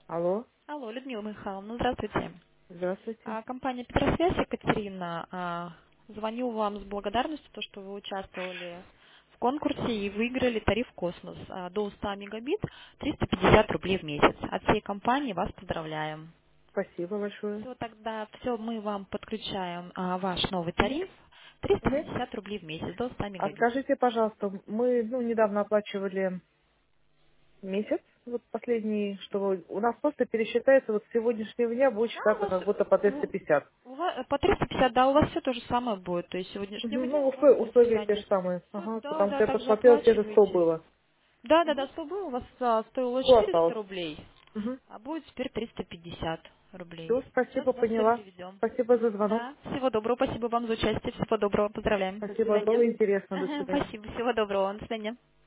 Алло, Алло, Людмила Михайловна, здравствуйте. здравствуйте. Компания Петросвязь, Екатерина. Звоню вам с благодарностью, то, что вы участвовали в конкурсе и выиграли тариф «Космос» до 100 мегабит, 350 рублей в месяц. От всей компании вас поздравляем. Спасибо большое. Все, тогда все, мы вам подключаем ваш новый Мгм. тариф, Мгм. 350 рублей в месяц до 100 А мегабит. скажите, пожалуйста, мы недавно оплачивали месяц, вот последний, что у нас просто пересчитается вот с сегодняшнего дня будет Да, считаться как будто по 350. по 350, да, у вас все то же самое будет. То есть с сегодняшнего Мгм. дня Ну, у вас условия те списание. же самые. Всё, Ага, да, потому да, что я также посмотрела, те же 100 оплачиваете. было. Да, да, да, Мгм. 100 было, у вас стоило 100 400 осталось. рублей, Угу. а будет теперь 350 рублей. Все, Сейчас спасибо, туда все поняла. переведем. Спасибо за звонок. Да, всего доброго, спасибо вам за участие, всего доброго, поздравляем. До Спасибо, было свидания. интересно. До Ага, свидания. спасибо, всего доброго, до свидания.